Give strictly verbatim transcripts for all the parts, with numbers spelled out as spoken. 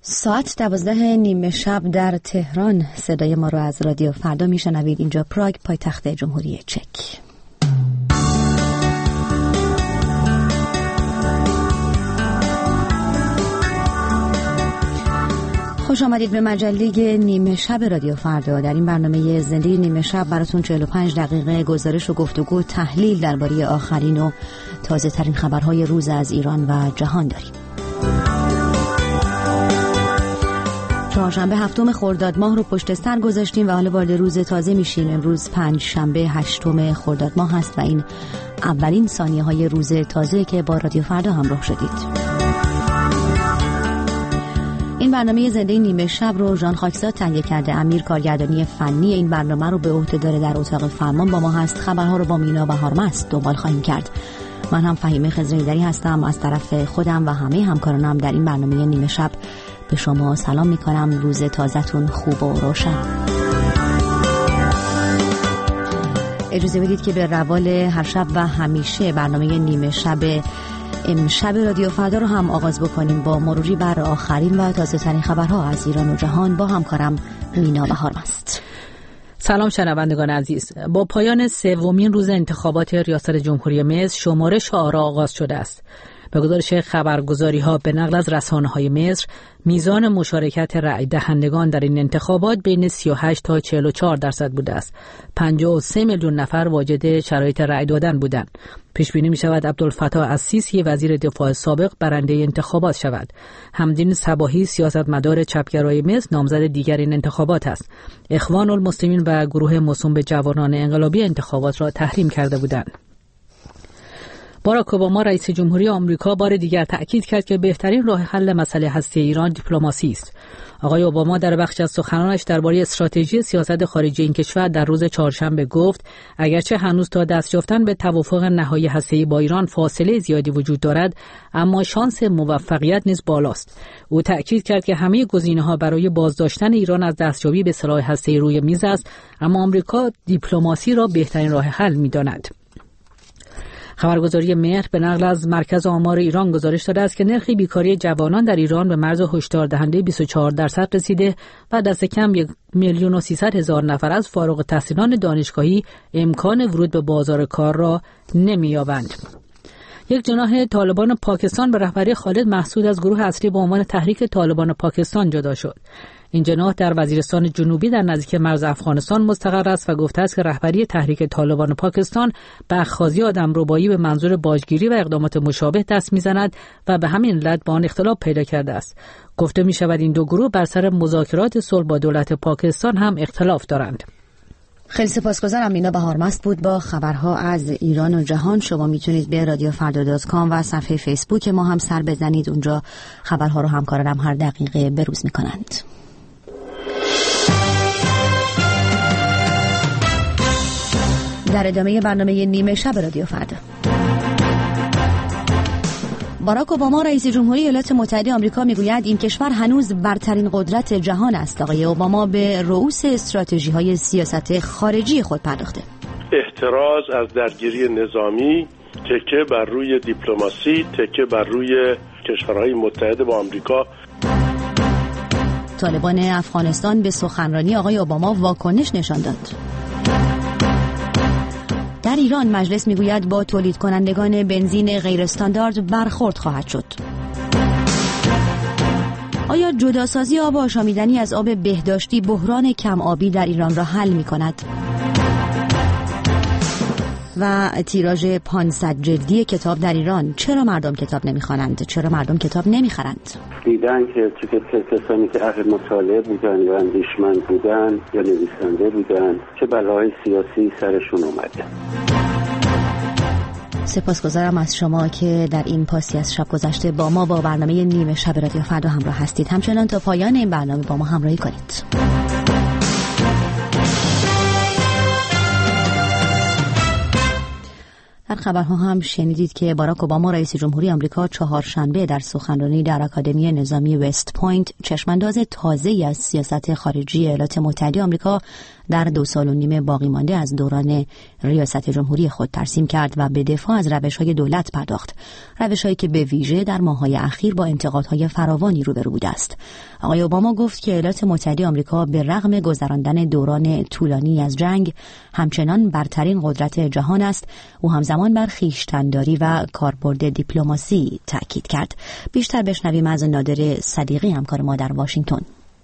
ساعت دوازده نیمه شب در تهران صدای ما رو از رادیو فردا میشنوید. اینجا پراگ، پایتخت جمهوری چک. خوش آمدید به مجله نیمه شب رادیو فردا. در این برنامه زنده نیمه شب براتون چهل و پنج دقیقه گزارش و گفتگو تحلیل درباره آخرین و تازه ترین خبرهای روز از ایران و جهان داریم. چهارشنبه هفتم خرداد ماه رو پشت سر گذاشتیم و حالا وارد روز تازه میشیم. امروز پنج شنبه هشتم خرداد ماه هست و این اولین ثانیه های روز تازه که با رادیو فردا همراه شدید. این برنامه زنده نیمه شب رو ژان خاکزاد تهیه کرده. امیر کارگردانی فنی این برنامه رو به عهده داره. در اتاق فرمان با ما هست. خبرها رو با مینا بهارمست دنبال خواهیم کرد. من هم فهیمه خضرایی‌دری هستم. از طرف خودم و همه همکارانم در این برنامه نیمه شب به شما سلام میکنم. روز تازه‌تون خوب و روشن. اجازه بدید که به روال هر شب و همیشه برنامه نیمه شب امشب رادیو فردا رو هم آغاز بکنیم با مروری بر آخرین و تازه ترین خبرها از ایران و جهان با همکارم مینا بهارمست. سلام شنوندگان عزیز. با پایان سومین روز انتخابات ریاست جمهوری مصر شمارش آرا آغاز شده است. به گزارش خبرگزاری‌ها به نقل از رسانه‌های مصر، میزان مشارکت رأی دهندگان در این انتخابات بین سی و هشت تا چهل و چهار درصد بوده است. پنجاه و سه میلیون نفر واجد شرایط رأی دادن بودند. پیش بینی می شود عبدالفتاح السیسی وزیر دفاع سابق برنده انتخابات شود. حمدین صباحی سیاستمدار چپگرای مصر نامزد دیگر این انتخابات است. اخوان المسلمین و گروه موسوم به جوانان انقلابی انتخابات را تحریم کرده بودند. باراک اوباما رئیس جمهوری آمریکا بار دیگر تأکید کرد که بهترین راه حل مسئله هسته ایران دیپلماسی است. آقای اوباما در بخش از سخنانش درباره استراتژی سیاست خارجی این کشور در روز چهارشنبه گفت اگرچه هنوز تا دست یافتن به توافق نهایی هسته‌ای با ایران فاصله زیادی وجود دارد، اما شانس موفقیت نیز بالاست. او تأکید کرد که همه گزینه‌ها برای بازداشتن ایران از دستیابی به سلاح هسته‌ای روی میز است، اما آمریکا دیپلماسی را بهترین راه حل می‌داند. خبرگزاری مهر به نقل از مرکز آمار ایران گزارش داده است که نرخ بیکاری جوانان در ایران به مرز هشدار دهنده بیست و چهار درصد رسیده و دست کم یک میلیون و سیصد هزار نفر از فارغ التحصیلان دانشگاهی امکان ورود به بازار کار را نمی‌یابند. یک جناح طالبان پاکستان به رهبری خالد محسود از گروه اصلی با عنوان تحریک طالبان پاکستان جدا شد. این جناح در وزیرستان جنوبی در نزدیک مرز افغانستان مستقر است و گفته است که رهبری تحریک طالبان پاکستان به اخاذی آدمربایی به منظور باجگیری و اقدامات مشابه دست می‌زند و به همین علت با آن اختلاف پیدا کرده است. گفته می‌شود این دو گروه بر سر مذاکرات صلح با دولت پاکستان هم اختلاف دارند. خیلی سپاسگزارم. مینا بهارمست بود با خبرها از ایران و جهان. شما میتونید به رادیو فردا دات کام و صفحه فیسبوک ما هم سر بزنید. اونجا خبرها رو همکارانم هر دقیقه بروز میکنند. در ادامه برنامه نیمه شب رادیو فردا، باراک اوباما رئیس جمهوری ایالات متحده آمریکا میگوید این کشور هنوز برترین قدرت جهان است. آقای اوباما به رؤوس استراتژی‌های سیاست خارجی خود پرداخته. احتراز از درگیری نظامی، تکیه بر روی دیپلماسی، تکیه بر روی کشورهای متحد با آمریکا. طالبان افغانستان به سخنرانی آقای اوباما واکنش نشان داد. در ایران مجلس میگوید با تولید کنندگان بنزین غیر استاندارد برخورد خواهد شد. آیا جداسازی آب آشامیدنی از آب بهداشتی بحران کم آبی در ایران را حل می کند؟ و تیراژ پانصد جلدی کتاب در ایران، چرا مردم کتاب نمیخوانند؟ چرا مردم کتاب نمیخرند؟ دیدن که کسانی که اهل مطالعه بودن یا اندیشمند بودن یا نویسنده بودن چه بلای سیاسی سرشون اومده. سپاسگزارم از شما که در این پاستی از شب گذشته با ما با برنامه نیمه شب رادیو فردا همراه هستید. همچنان تا پایان این برنامه با ما همراهی کنید. در خبرها هم شنیدید که باراک اوباما رئیس جمهوری آمریکا چهارشنبه در سخنرانی در آکادمی نظامی وست پوینت چشمانداز تازه‌ای از سیاست خارجی ایالات متحده آمریکا در دو سال و نیم باقی مانده از دوران ریاست جمهوری خود ترسیم کرد و به دفاع از روش‌های دولت پرداخت، روش‌هایی که به ویژه در ماه‌های اخیر با انتقادهای فراوانی روبرو بوده است. آقای اوباما گفت که ایالات متحده آمریکا به رغم گذراندن دوران طولانی از جنگ همچنان برترین قدرت جهان است. او همزمان بر خویشتن‌داری و کاربرد دیپلماسی تاکید کرد. بیشتر بشنویم از نادر صدیقی همکار ما در واشنگتن.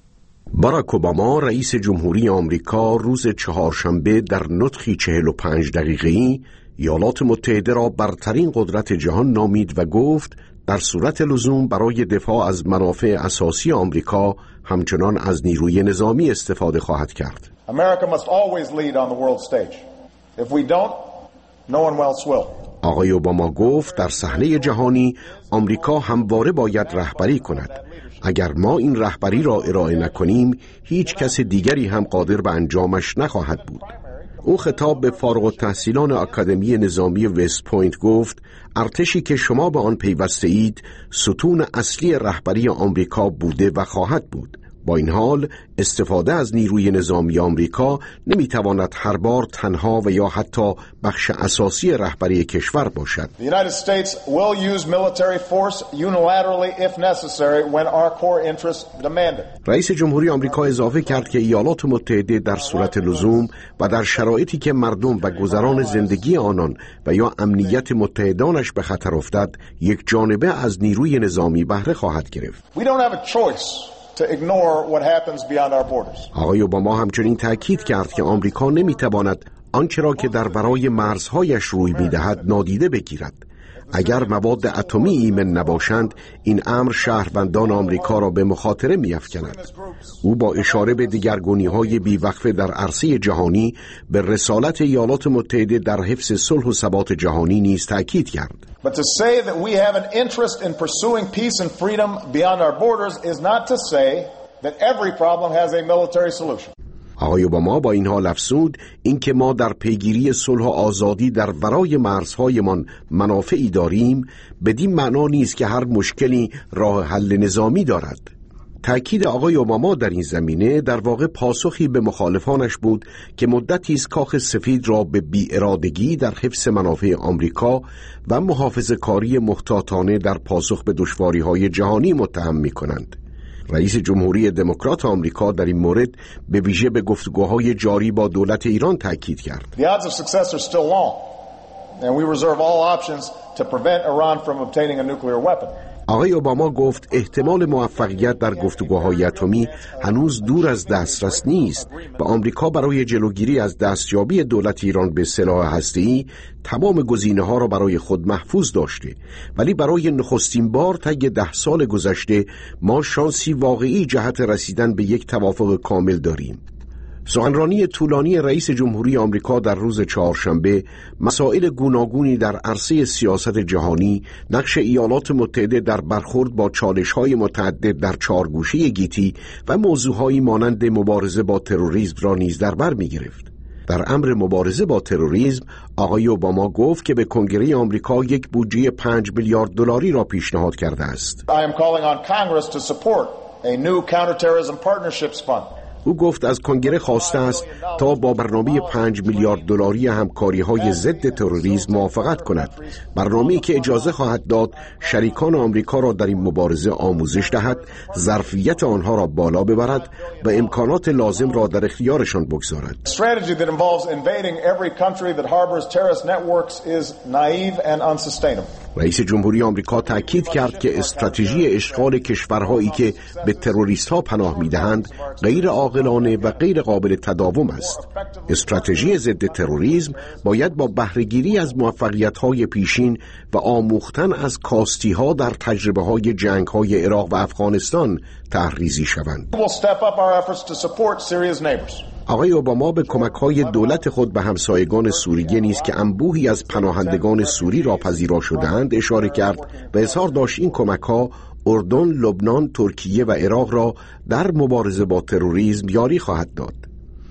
باراک اوباما رئیس جمهوری آمریکا روز چهارشنبه در نطقی چهل و پنج دقیقه‌ای ایالات متحده را برترین قدرت جهان نامید و گفت در صورت لزوم برای دفاع از منافع اساسی آمریکا همچنان از نیروی نظامی استفاده خواهد کرد. America must always lead on the world stage. If we don't, no one else will. آقای اوباما گفت در صحنه جهانی آمریکا همواره باید رهبری کند. اگر ما این رهبری را ارائه نکنیم هیچ کس دیگری هم قادر به انجامش نخواهد بود. او خطاب به فارغ التحصیلان آکادمی نظامی وست پوینت گفت ارتشی که شما به آن پیوسته اید ستون اصلی رهبری آمریکا بوده و خواهد بود. با این حال استفاده از نیروی نظامی آمریکا نمیتواند هر بار تنها و یا حتی بخش اساسی رهبری کشور باشد. The United States will use military force unilaterally if necessary when our core interests demand it. رئیس جمهوری آمریکا اضافه کرد که ایالات متحده در صورت لزوم و در شرایطی که مردم و گذران زندگی آنان و یا امنیت متحدانش به خطر افتد یک جانبه از نیروی نظامی بهره خواهد گرفت. We don't have a choice to ignore what happens beyond our borders. آقای اوباما همچنین تاکید کرد که آمریکا نمیتواند آنچه را که در برای مرزهایش روی میدهد نادیده بگیرد. اگر مواد اتمی ایمن نباشند این امر شهروندان آمریکا را به مخاطره می‌افکند. او با اشاره به دگرگونی‌های بی‌وقفه در عرصه جهانی به رسالت ایالات متحده در حفظ صلح و ثبات جهانی نیز تاکید کرد. But to say that we have an interest in pursuing peace and freedom beyond our borders is not to say that every problem has a military solution. آقای اوباما با این حال افزود اینکه ما در پیگیری صلح و آزادی در ورای مرزهایمان منافعی داریم بدین معنا نیست که هر مشکلی راه حل نظامی دارد. تأکید آقای اوباما در این زمینه در واقع پاسخی به مخالفانش بود که مدتی است کاخ سفید را به بی‌ارادگی در حفظ منافع آمریکا و محافظه‌کاری محتاطانه در پاسخ به دشواری‌های جهانی متهم می‌کنند. رئیس جمهوری دموکرات آمریکا در این مورد به ویژه به گفتگوهای جاری با دولت ایران تاکید کرد. The odds of success are still long and we reserve all options to prevent Iran from obtaining a nuclear weapon. آقای اوباما گفت احتمال موفقیت در گفتگوهای اتمی هنوز دور از دسترس نیست و آمریکا برای جلوگیری از دستیابی دولت ایران به سلاح هسته‌ای تمام گزینه‌ها را برای خود محفوظ داشته، ولی برای نخستین بار طی ده سال گذشته ما شانسی واقعی جهت رسیدن به یک توافق کامل داریم. سخنرانی طولانی رئیس جمهوری آمریکا در روز چهارشنبه مسائل گوناگونی در عرصه سیاست جهانی، نقش ایالات متحده در برخورد با چالش‌های متعدد در چهارگوشه گیتی و موضوعهایی مانند مبارزه با تروریسم را نیز در بر می‌گرفت. در امر مبارزه با تروریسم آقای اوباما گفت که به کنگره آمریکا یک بودجه پنج میلیارد دلاری را پیشنهاد کرده است. I am calling on Congress to support a new counterterrorism partnerships fund. او گفت از کنگره خواسته است تا با برنامه پنج میلیارد دلاری همکاری‌های ضد تروریسم موافقت کند، برنامه‌ای که اجازه خواهد داد شریکان آمریکا را در این مبارزه آموزش دهد، ظرفیت آنها را بالا ببرد و امکانات لازم را در اختیارشان بگذارد. Strategy that involves invading every country that harbors terrorist networks is naive and unsustainable. رئیس جمهوری آمریکا تاکید کرد که استراتژی اشغال کشورهایی که به تروریست‌ها پناه می‌دهند غیر عاقلانه و غیر قابل تداوم است. استراتژی ضد تروریسم باید با بهره‌گیری از موفقیت‌های پیشین و آموختن از کاستی‌ها در تجربه‌های جنگ‌های عراق و افغانستان تحریزی شوند. آقای اوباما به کمک‌های دولت خود به همسایگان سوریه نیز که انبوهی از پناهندگان سوری را پذیرا شدند اشاره کرد و اظهار داشت این کمک‌ها اردن، لبنان، ترکیه و عراق را در مبارزه با تروریسم یاری خواهد داد.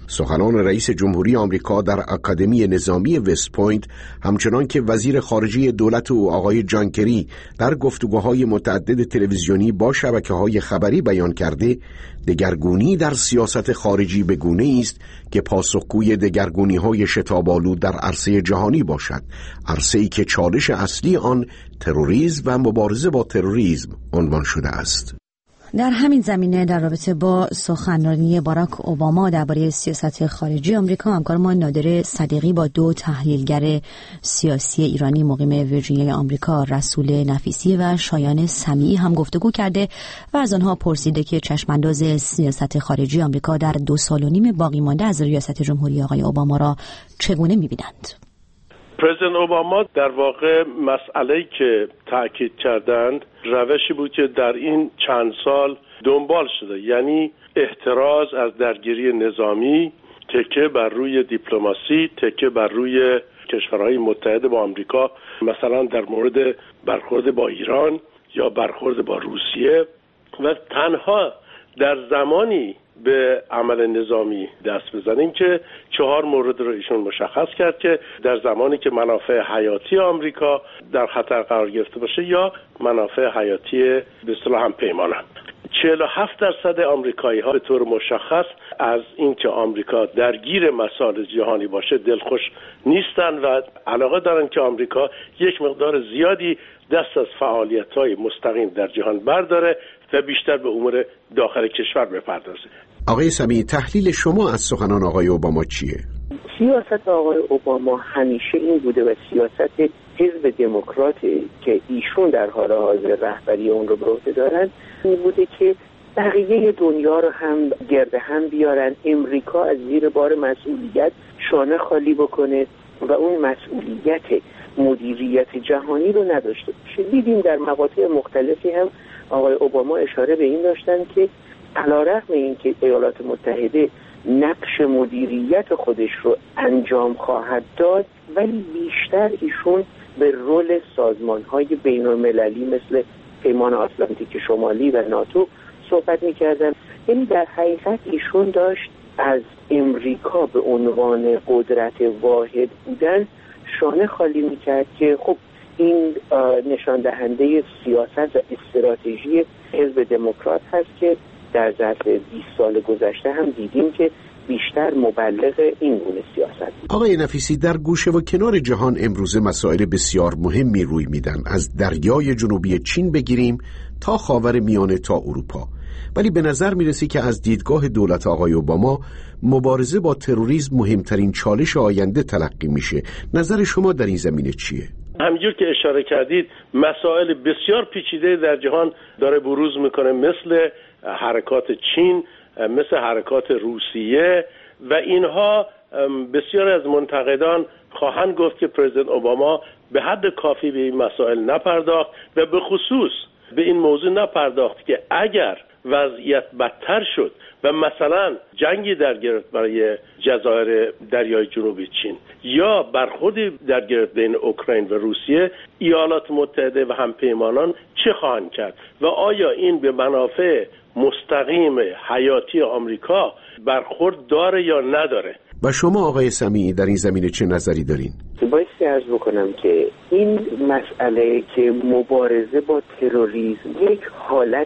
سخنان رئیس جمهوری آمریکا در اکادمی نظامی وست پوینت همچنان که وزیر خارجه دولت او آقای جان کری در گفتگوهای متعدد تلویزیونی با شبکه‌های خبری بیان کرده، دگرگونی در سیاست خارجی به گونه‌ای است که پاسخگوی دگرگونی‌های شتاب‌آلود در عرصه جهانی باشد، عرصه‌ای که چالش اصلی آن تروریسم و مبارزه با تروریسم عنوان شده است. در همین زمینه در رابطه با سخنرانی باراک اوباما درباره سیاست خارجی آمریکا، همکارمان نادر صدیقی با دو تحلیلگر سیاسی ایرانی مقیم ویرجینیای آمریکا، رسول نفیسی و شایان سمیعی هم گفتگو کرده و از آنها پرسیده که چشمانداز سیاست خارجی آمریکا در دو سال و نیم باقی مانده از ریاست جمهوری آقای اوباما را چگونه می‌بینند؟ پرزیدنت اوباما در واقع مسئله‌ای که تأکید کردند روشی بود که در این چند سال دنبال شده، یعنی احتراز از درگیری نظامی، تکیه بر روی دیپلماسی، تکیه بر روی کشورهای متحد با آمریکا، مثلا در مورد برخورد با ایران یا برخورد با روسیه، و تنها در زمانی به عمل نظامی دست بزنیم که چهار مورد رو ایشون مشخص کرد که در زمانی که منافع حیاتی آمریکا در خطر قرار گرفته باشه یا منافع حیاتی به اصطلاح هم پیمانن. چهل و هفت درصد آمریکایی ها به طور مشخص از اینکه آمریکا درگیر مسائل جهانی باشه دلخوش نیستن و علاقه دارن که آمریکا یک مقدار زیادی دست از فعالیت‌های مستقیم در جهان برداره و بیشتر به امور داخل کشور بپردازه. آقای سمیعی، تحلیل شما از سخنان آقای اوباما چیه؟ سیاست آقای اوباما همیشه این بوده و سیاست حزب دموکرات که ایشون در حال حاضر رهبری اون رو به عهده دارن این بوده که بقیه دنیا رو هم گرد هم بیارن، امریکا از زیر بار مسئولیت شانه خالی بکنه و اون مسئولیت مدیریت جهانی رو نداشته باشه. دیدیم در مقاطع مختلفی هم آقای اوباما اشاره به این داشتن که علیرغم اینکه ایالات متحده نقش مدیریت خودش رو انجام خواهد داد، ولی بیشتر ایشون به رول سازمان‌های بین‌المللی مثل پیمان آتلانتیک شمالی و ناتو صحبت می‌کردن. یعنی در حقیقت ایشون داشت از امریکا به عنوان قدرت واحد بودن شانه خالی می‌کرد که خب این نشان دهنده سیاست و استراتژی حزب دموکرات هست که در ظرف بیست سال گذشته هم دیدیم که بیشتر مبلغ این گونه سیاست. آقای نفیسی، در گوشه و کنار جهان امروزه مسائل بسیار مهمی روی میدن، از دریای جنوبی چین بگیریم تا خاور میانه تا اروپا، ولی به نظر میرسی که از دیدگاه دولت آقای اوباما مبارزه با تروریسم مهمترین چالش آینده تلقی میشه. نظر شما در این زمینه چیه؟ همینجور که اشاره کردید مسائل بسیار پیچیده در جهان داره بروز میکنه، مثل حرکات چین، مثل حرکات روسیه، و اینها بسیار از منتقدان خواهند گفت که پرزیدنت اوباما به حد کافی به این مسائل نپرداخت و به خصوص به این موضوع نپرداخت که اگر وضعیت بدتر شد و مثلا جنگی در گرفت برای جزایر دریای جنوبی چین یا برخوردی در گرفت بین اوکراین و روسیه، ایالات متحده و همپیمانان چه خواهند کرد و آیا این به منافع مستقیم حیاتی آمریکا برخورد داره یا نداره؟ و شما آقای سمیعی در این زمینه چه نظری دارین؟ بایستی عرض بکنم که این مسئله که مبارزه با تروریسم یک حالت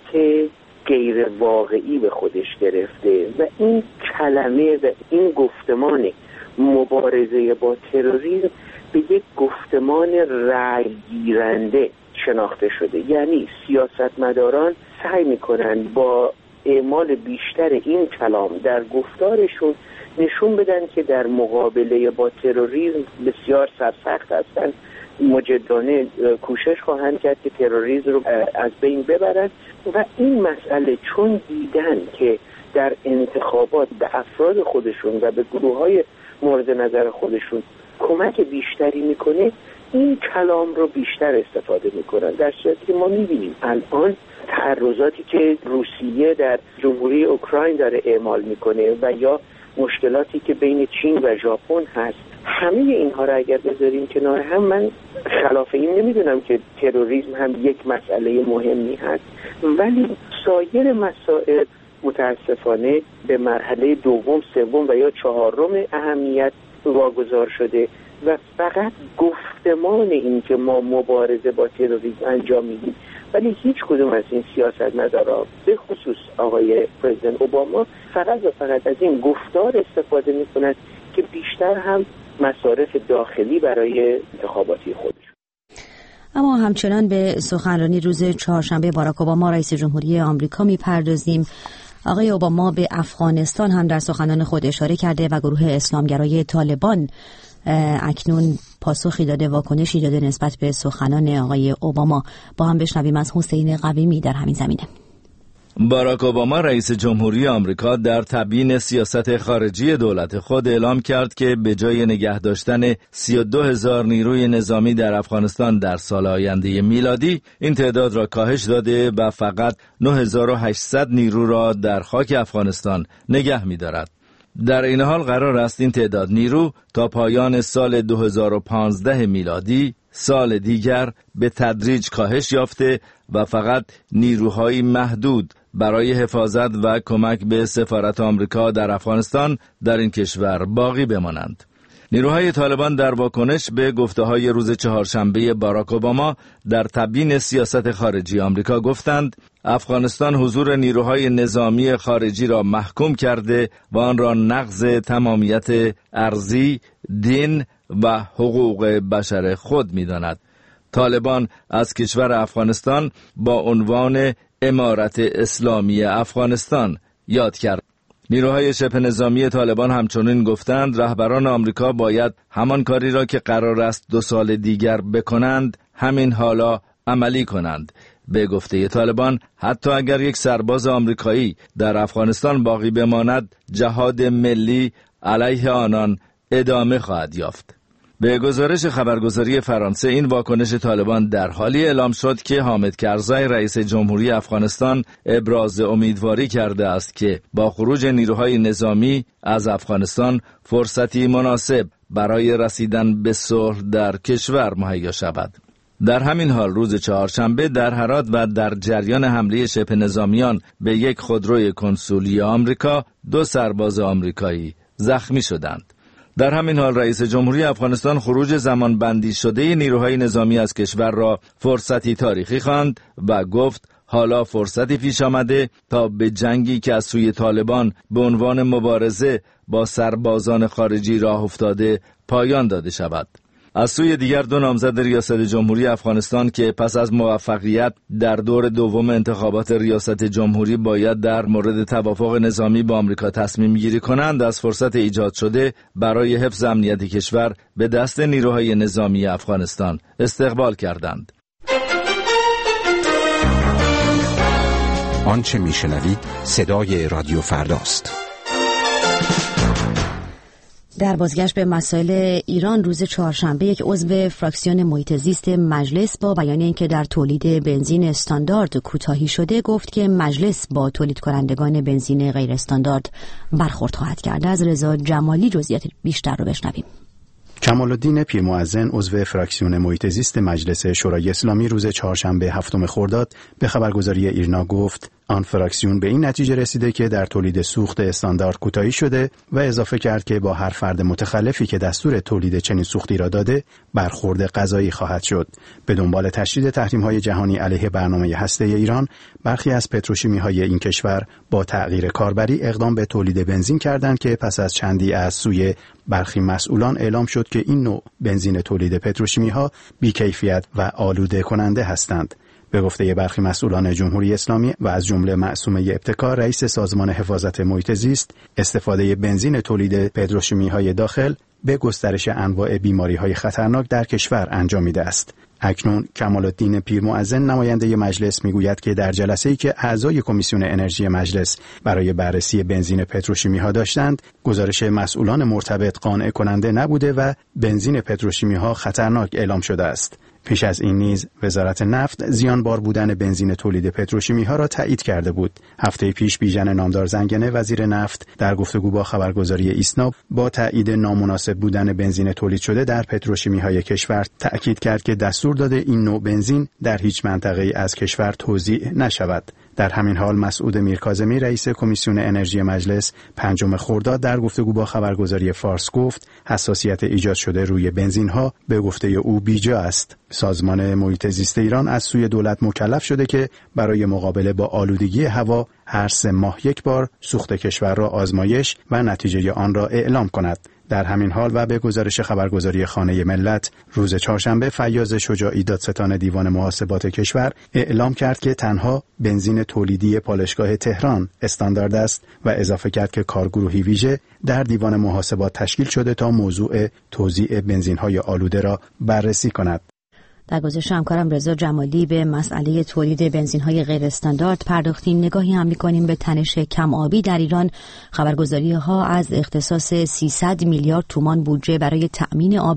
غیر واقعی به خودش گرفته و این کلمه و این گفتمان مبارزه با تروریسم به یک گفتمان رأی گیرنده شناخته شده. یعنی سیاستمداران سعی میکنن با اعمال بیشتر این کلام در گفتارشون نشون بدن که در مقابله با تروریسم بسیار سرسخت هستند، مجدانه کوشش خواهند کرد که تروریسم رو از بین ببرند و این مسئله چون دیدن که در انتخابات به افراد خودشون و به گروه‌های مورد نظر خودشون کمک بیشتری میکنه، این کلام رو بیشتر استفاده میکنن، در صورتی که ما میبینیم الان تعرضاتی که روسیه در جمهوری اوکراین داره اعمال میکنه و یا مشکلاتی که بین چین و ژاپن هست، همه اینها را اگر بذاریم کنار هم، من خلاف این نمیدونم که تروریسم هم یک مسئله مهمی هست، ولی سایر مسائل متاسفانه به مرحله دوم، سوم و یا چهارم اهمیت واگذار شده و فقط گفتمان این که ما مبارزه با تروریسم انجام میدیم، ولی هیچ کدوم از این سیاستمدارا به خصوص آقای پرزیدنت اوباما فقط و فقط از این گفتار استفاده میکنند که بیشتر هم مصارف داخلی برای انتخاباتی خودش. اما همچنان به سخنرانی روز چهارشنبه باراک اوباما رئیس جمهوری آمریکا میپردازیم. آقای اوباما به افغانستان هم در سخنان خود اشاره کرده و گروه اسلامگرای طالبان اکنون پاسخی داده، واکنشی داده نسبت به سخنان آقای اوباما. با هم بشنویم از حسین قویمی در همین زمینه. باراک اوباما رئیس جمهوری آمریکا در تبیین سیاست خارجی دولت خود اعلام کرد که به جای نگه داشتن سی و دو هزار نیروی نظامی در افغانستان در سال آینده میلادی، این تعداد را کاهش داده و فقط نه هزار و هشتصد نیرو را در خاک افغانستان نگه می‌دارد. در این حال قرار است این تعداد نیرو تا پایان سال دو هزار و پانزده میلادی سال دیگر به تدریج کاهش یافته و فقط نیروهای محدود برای حفاظت و کمک به سفارت آمریکا در افغانستان در این کشور باقی بمانند. نیروهای طالبان در واکنش به گفته‌های روز چهارشنبه باراک اوباما در تبیین سیاست خارجی آمریکا گفتند افغانستان حضور نیروهای نظامی خارجی را محکوم کرده و آن را نقض تمامیت ارضی، دین و حقوق بشر خود می‌داند. طالبان از کشور افغانستان با عنوان امارت اسلامی افغانستان یاد کرد. نیروهای شبه نظامی طالبان همچنین گفتند رهبران آمریکا باید همان کاری را که قرار است دو سال دیگر بکنند همین حالا عملی کنند. به گفته طالبان حتی اگر یک سرباز آمریکایی در افغانستان باقی بماند، جهاد ملی علیه آنان ادامه خواهد یافت. به گزارش خبرگزاری فرانسه این واکنش طالبان در حالی اعلام شد که حامد کرزای رئیس جمهوری افغانستان ابراز امیدواری کرده است که با خروج نیروهای نظامی از افغانستان فرصتی مناسب برای رسیدن به صلح در کشور مهیا شود. در همین حال روز چهارشنبه در هرات و در جریان حمله شبه نظامیان به یک خودروی کنسولی آمریکا دو سرباز آمریکایی زخمی شدند. در همین حال رئیس جمهوری افغانستان خروج زمانبندی شده نیروهای نظامی از کشور را فرصتی تاریخی خواند و گفت حالا فرصتی پیش آمده تا به جنگی که از سوی طالبان به عنوان مبارزه با سربازان خارجی راه افتاده پایان داده شود. از سوی دیگر دو نامزد ریاست جمهوری افغانستان که پس از موفقیت در دور دوم انتخابات ریاست جمهوری باید در مورد توافق نظامی با آمریکا تصمیم گیری کنند، از فرصت ایجاد شده برای حفظ امنیت کشور به دست نیروهای نظامی افغانستان استقبال کردند. آنچه میشنوید صدای رادیو فرداست. در بازگشت به مسائل ایران روز چهارشنبه یک عضو فراکسیون محیط زیست مجلس با بیان اینکه در تولید بنزین استاندارد کوتاهی شده گفت که مجلس با تولید کنندگان بنزین غیر استاندارد برخورد خواهد کرد. از رضا جمالی جزئیات بیشتر رو بشنویم. کمال‌الدین پیرمؤذن عضو فراکسیون محیط زیست مجلس شورای اسلامی روز چهارشنبه هفتم خرداد به خبرگزاری ایرنا گفت آن فراکسیون به این نتیجه رسیده که در تولید سوخت استاندارد کوتاهی شده و اضافه کرد که با هر فرد متخلفی که دستور تولید چنین سوختی را داده برخورد قضایی خواهد شد. به دنبال تشدید تحریم‌های جهانی علیه برنامه هسته ایران، برخی از پتروشیمی‌های این کشور با تغییر کاربری اقدام به تولید بنزین کردند که پس از چندی از سوی برخی مسئولان اعلام شد که این نوع بنزین تولید پتروشیمی‌ها بی‌کیفیت و آلوده کننده هستند. به گفته برخی مسئولان جمهوری اسلامی و از جمله معصومه ابتکار رئیس سازمان حفاظت محیط زیست، استفاده بنزین تولید پتروشیمی‌های داخل به گسترش انواع بیماری‌های خطرناک در کشور انجامیده است. اکنون کمال‌الدین پیرمؤذن نماینده مجلس میگوید که در جلسه‌ای که اعضای کمیسیون انرژی مجلس برای بررسی بنزین پتروشیمی‌ها داشتند، گزارش مسئولان مرتبط قانع کننده نبوده و بنزین پتروشیمی‌ها خطرناک اعلام شده است. پیش از این نیز وزارت نفت زیانبار بودن بنزین تولید پتروشیمی‌ها را تایید کرده بود. هفته پیش بیژن نامدار زنگنه وزیر نفت در گفتگو با خبرگزاری ایسنا با تایید نامناسب بودن بنزین تولید شده در پتروشیمی‌های کشور تأکید کرد که دستور داده این نوع بنزین در هیچ منطقه‌ای از کشور توزیع نشود. در همین حال مسعود میرکاظمی رئیس کمیسیون انرژی مجلس پنجم خرداد در گفتگو با خبرگزاری فارس گفت حساسیت ایجاد شده روی بنزین‌ها به گفته او بیجا است. سازمان محیط زیست ایران از سوی دولت مکلف شده که برای مقابله با آلودگی هوا هر سه ماه یک بار سوخت کشور را آزمایش و نتیجه آن را اعلام کند. در همین حال و به گزارش خبرگزاری خانه ملت روز چهارشنبه فیاض شجاعی دادستان دیوان محاسبات کشور اعلام کرد که تنها بنزین تولیدی پالایشگاه تهران استاندارد است و اضافه کرد که کارگروهی ویژه در دیوان محاسبات تشکیل شده تا موضوع توزیع بنزین‌های آلوده را بررسی کند. در گزارش همکارم رضا جمالی به مسئله تولید بنزین‌های غیر استاندارد پرداختیم. نگاهی هم می‌کنیم به تنش کم آبی در ایران. خبرگزاری‌ها از اختصاص سیصد میلیارد تومان بودجه برای تأمین آب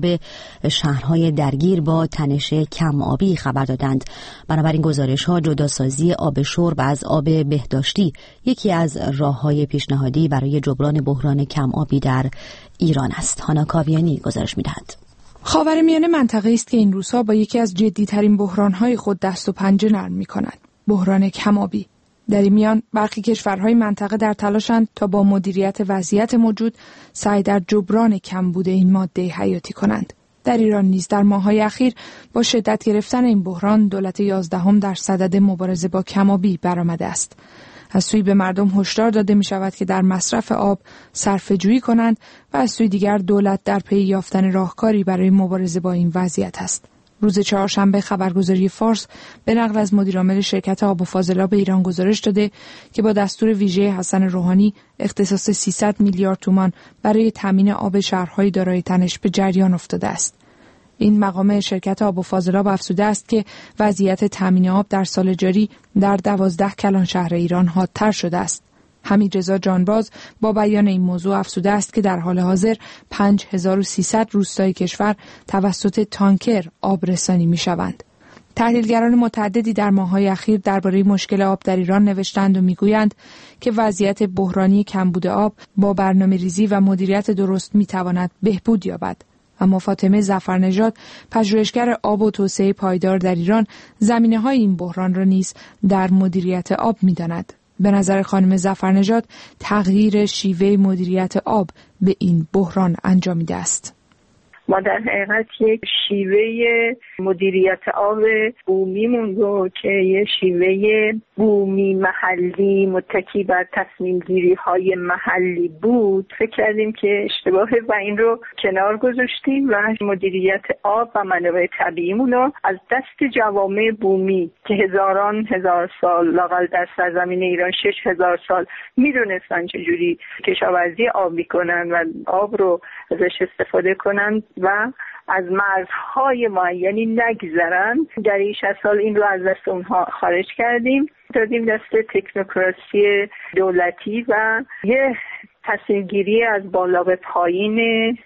شهرهای درگیر با تنش کم آبی خبر دادند. بنابراین گزارش‌ها جداسازی آب شرب از آب بهداشتی یکی از راه‌های پیشنهادی برای جبران بحران کم آبی در ایران است. هانا کاویانی گزارش می‌دهد. خاورمیانه منطقه‌ای است که این روزها با یکی از جدی‌ترین بحران‌های خود دست و پنجه نرم می‌کند. بحران کم‌آبی. در این میان برخی کشورهای منطقه در تلاشند تا با مدیریت وضعیت موجود سعی در جبران کمبود این ماده حیاتی کنند. در ایران نیز در ماه‌های اخیر با شدت گرفتن این بحران دولت یازدهم در صدد مبارزه با کم‌آبی برآمده است. از سوی به مردم هشدار داده می شود که در مصرف آب صرفه‌جویی کنند و از سوی دیگر دولت در پی یافتن راهکاری برای مبارزه با این وضعیت است. روز چهارشنبه خبرگزاری فارس به نقل از مدیرعامل شرکت آب و فاضلاب ایران گزارش داده که با دستور ویژه حسن روحانی اختصاص سیصد میلیارد تومان برای تامین آب شهرهای دارای تنش به جریان افتاده است. این مقام شرکت آب و فاضلاب افزوده است که وضعیت تامین آب در سال جاری در دوازده کلان شهر ایران حادتر شده است. حمیدرضا جانباز با بیان این موضوع افزوده است که در حال حاضر پنج هزار و سیصد روستای کشور توسط تانکر آب رسانی می شوند. تحلیلگران متعددی در ماه‌های اخیر درباره مشکل آب در ایران نوشتند و میگویند که وضعیت بحرانی کمبود آب با برنامه‌ریزی و مدیریت درست می‌تواند بهبود یابد. اما فاطمه ظفرنژاد پژوهشگر آب و توسعه پایدار در ایران زمینه‌های این بحران را نیز در مدیریت آب می‌داند. به نظر خانم ظفرنژاد تغییر شیوه مدیریت آب به این بحران انجامیده است. ما در حقیقت یک شیوه مدیریت آب بومیمون رو که یه شیوه بومی محلی متکی بر تصمیم گیری های محلی بود فکر کردیم که اشتباهه و این رو کنار گذاشتیم و مدیریت آب و منابع طبیعیمون رو از دست جوامع بومی که هزاران هزار سال لااقل در سرزمین ایران شش هزار سال میدونستن چجوری کشاورزی آب میکنن و آب رو ازش استفاده کنن و از مرزهای معینی نگذرن. در این شصت سال این رو از دست اونها خارج کردیم، دادیم دست تکنوکراسی دولتی و یه تصمیم گیری از بالا به پایین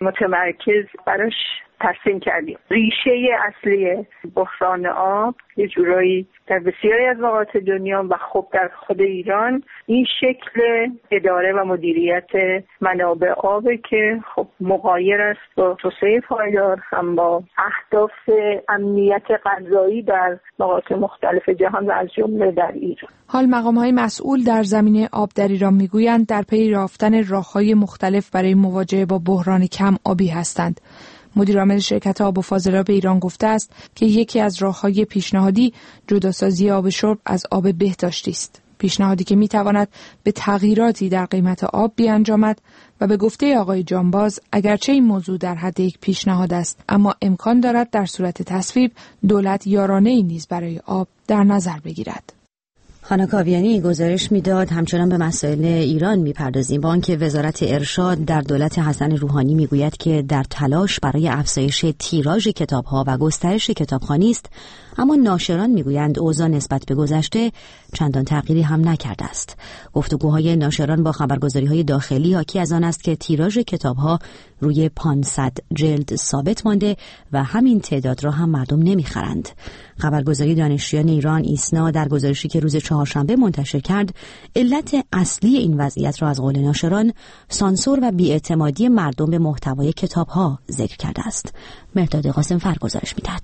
متمرکز براش ترسیم کردیم. ریشه اصلی بحران آب یه جورایی در بسیاری از نقاط دنیا و خب در خود ایران این شکل اداره و مدیریت منابع آب که خب مغایر است با توسعه پایدار، هم با اهداف امنیت غذایی در نقاط مختلف جهان و از جمله در ایران. حال مقام‌های مسئول در زمینه آب در ایران میگویند در پی یافتن راه‌های مختلف برای مواجهه با بحران کم آبی هستند. مدیرعامل شرکت آب و فاضلاب ایران گفته است که یکی از راه‌های پیشنهادی جداسازی آب شرب از آب بهداشتی است. پیشنهادی که می‌تواند به تغییراتی در قیمت آب بیانجامد و به گفته آقای جانباز اگرچه این موضوع در حد یک پیشنهاد است اما امکان دارد در صورت تصویب دولت یارانه‌ای نیز برای آب در نظر بگیرد. هانا کاویانی گزارش میداد. همچنان به مسائل ایران میپردازیم. با آنکه وزارت ارشاد در دولت حسن روحانی میگوید که در تلاش برای افزایش تیراژ کتاب‌ها و گسترش کتابخوانی است، اما ناشران میگویند اوضاع نسبت به گذشته چندان تغییری هم نکرده است. گفتگوهای ناشران با خبرگزاری‌های داخلی حاکی از آن است که تیراژ کتاب‌ها روی پانصد جلد ثابت مانده و همین تعداد را هم مردم نمیخرند. خبرگزاری دانشجویان ایران ایسنا در گزارشی که روز چهارشنبه منتشر کرد، علت اصلی این وضعیت را از قول ناشران سانسور و بی‌اعتمادی مردم به محتوای کتاب‌ها ذکر کرده است. مرداد قاسم فر گزارش می‌دهد.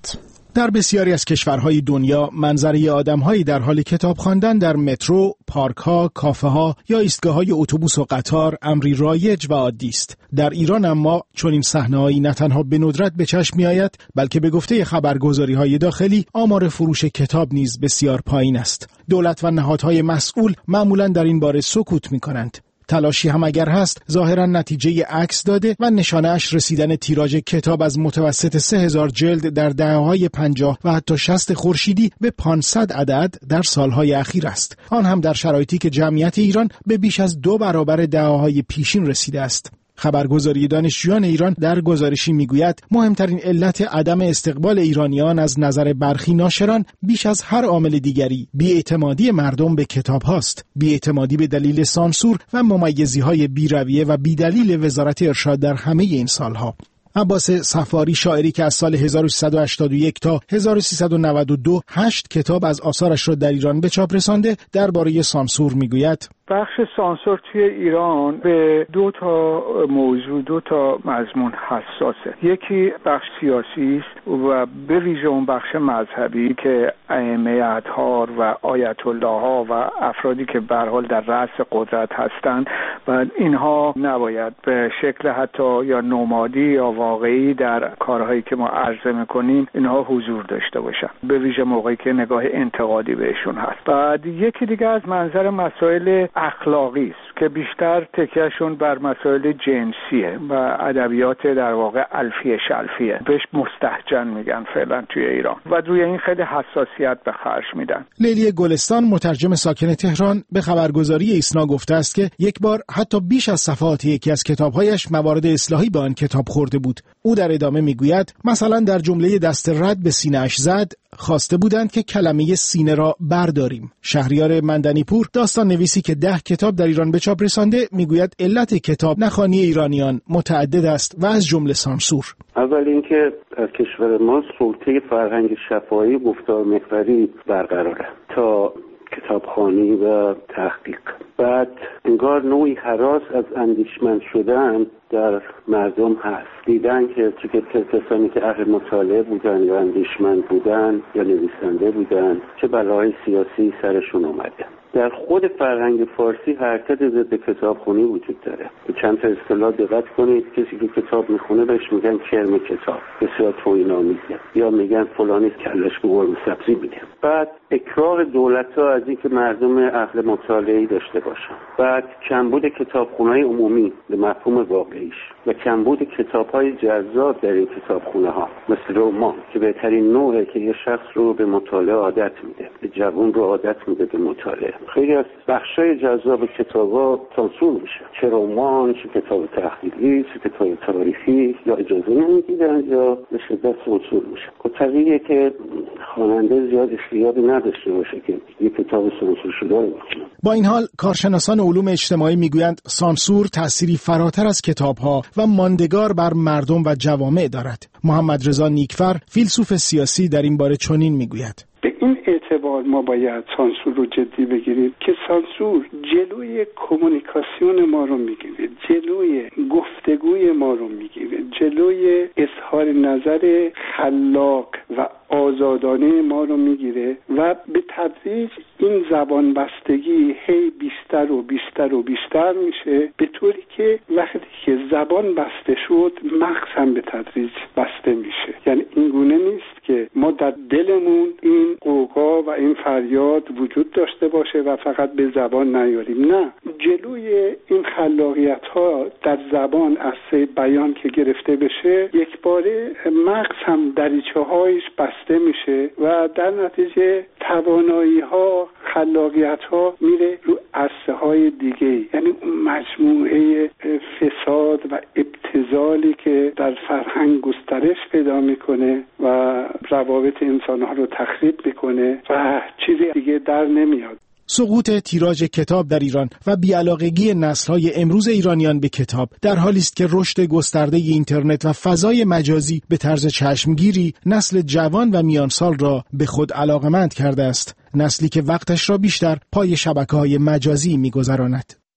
در بسیاری از کشورهای دنیا منظره آدم‌هایی در حال کتاب خواندن در مترو، پارک‌ها، کافه‌ها یا ایستگاه‌های اتوبوس و قطار امری رایج و عادی است. در ایران اما چنین صحنه‌هایی نه تنها به ندرت به چشم می‌آید، بلکه به گفته خبرگزاری‌های داخلی آمار فروش کتاب نیز بسیار پایین است. دولت و نهادهای مسئول معمولاً در این باره سکوت می‌کنند. تلاشی هم اگر هست ظاهراً نتیجه عکس داده و نشانه‌اش رسیدن تیراژ کتاب از متوسط سه هزار جلد در دهه‌های پنجاه و حتی شصت خورشیدی به پانصد عدد در سالهای اخیر است. آن هم در شرایطی که جمعیت ایران به بیش از دو برابر دهه‌های پیشین رسیده است. خبرگزاری دانشجویان ایران در گزارشی میگوید مهمترین علت عدم استقبال ایرانیان از نظر برخی ناشران بیش از هر عامل دیگری بی‌اعتمادی مردم به کتاب هاست. بی‌اعتمادی به دلیل سانسور و ممیزی‌های بی‌رویه و بی‌دلیل وزارت ارشاد در همه این سالها. عباس صفاری شاعری که از سال هزار و سیصد و هشتاد و یک تا هزار و سیصد و نود و دو هشت کتاب از آثارش را در ایران به چاپ رسانده درباره سانسور میگوید: بخش سانسور توی ایران به دو تا موضوع دو تا مضمون حساسه. یکی بخش سیاسی است و به ویژه اون بخش مذهبی که ائمه اطهار و آیت الله ها و افرادی که به هر حال در رأس قدرت هستند و اینها نباید به شکل حتی یا نمادی یا واقعی در کارهایی که ما عرضه میکنیم اینها حضور داشته باشن، به ویژه موقعی که نگاه انتقادی بهشون هست. بعد یکی دیگه از منظر مسائل اخلاقی است که بیشتر تکیهشون بر مسائل جنسیه و ادبیات در واقع الفیه شلفیه، بهش مستهجن میگن فعلا توی ایران و روی این خیلی حساسیت به خرج میدن. لیلی گلستان مترجم ساکن تهران به خبرگزاری ایسنا گفته است که یک بار حتی بیش از صفحات یکی از کتابهایش موارد اصلاحی به آن کتاب خورده بود. او در ادامه میگوید مثلا در جمله دست رد به سینه‌اش زد خواسته بودند که کلمه سینه را برداریم. شهریار مندنیپور داستان نویسی که ده کتاب در ایران به چاپ رسانده میگوید علت کتاب نخوانی ایرانیان متعدد است و از جمله سانسور. اول اینکه در کشور ما سلطه فرهنگ شفاهی گفتار محوری برقراره تا کتابخوانی و تحقیق. بعد انگار نوعی هراس از اندیشمند شدن در مردم هست. دیدن که تو کسانی که اهل مطالعه بودن یا اندیشمند بودن یا نویسنده بودن چه بلاهای سیاسی سرشون اومده. در خود فرهنگ فارسی حرکت ضد کتابخوانی وجود داره. به چند تا اصطلاح دقت کنید. کسی که کتاب میخونه بهش میگن کرم کتاب، بسیار توهین‌آمیزه، یا میگن فلانی کلش به قرمه سبزی میده. بعد اکراه دولت‌ها از اینکه مردم اهل مطالعه‌ای داشته باشن. بعد کمبود کتابخونه‌های عمومی به مفهوم واقعیش و کمبود کتاب‌های جذاب در این کتابخونه‌ها مثل رمان که بهترین نوعه که یه شخص رو به مطالعه عادت میده، به جوان رو عادت میده به مطالعه. خیلی از بخشای جذاب کتابا سانسور میشه، چه رمان، چه کتاب تحقیقی، چه کتاب تاریخی، یا اجازه نمیدن یا به شدت سانسور میشه. طبیعیه که خواننده زیاد اختیاری نداشته باشه که یک کتاب سانسور شده رو بخونه. با این حال کارشناسان علوم اجتماعی میگویند سانسور تأثیری فراتر از کتابها و ماندگار بر مردم و جوامع دارد. محمد رضا نیکفر فیلسوف سیاسی در این باره چنین میگوید: به این اعتبار ما باید سانسور رو جدی بگیریم که سانسور جلوی کمونیکاسیون ما رو میگیره، جلوی گفتگوی ما رو میگیره، جلوی اظهار نظر خلاق و آزادانه ما رو میگیره و به تدریج این زبان بستگی هی بیشتر و بیشتر و بیشتر میشه، به طوری که وقتی که زبان بسته شد مغز هم به تدریج بسته میشه. یعنی این گونه نیست که ما در دلمون این قوقا و این فریاد وجود داشته باشه و فقط به زبان نیاریم. نه، جلوی این خلاقیت ها در زبان از سه بیان که گرفته بشه یک باره مغز هم دریچه هایش بسته میشه و در نتیجه توانایی ها خلاقیت ها میره رو عرصه های دیگه. یعنی اون مجموعه فساد و ابتذالی که در فرهنگ گسترش پیدا میکنه و روابط انسان ها رو تخریب میکنه و چیزی دیگه در نمیاد. سقوط تیراژ کتاب در ایران و بیعلاقگی نسل‌های امروز ایرانیان به کتاب در حالی است که رشد گسترده اینترنت و فضای مجازی به طرز چشمگیری نسل جوان و میانسال را به خود علاقمند کرده است، نسلی که وقتش را بیشتر پای شبکه‌های مجازی می‌گذراند.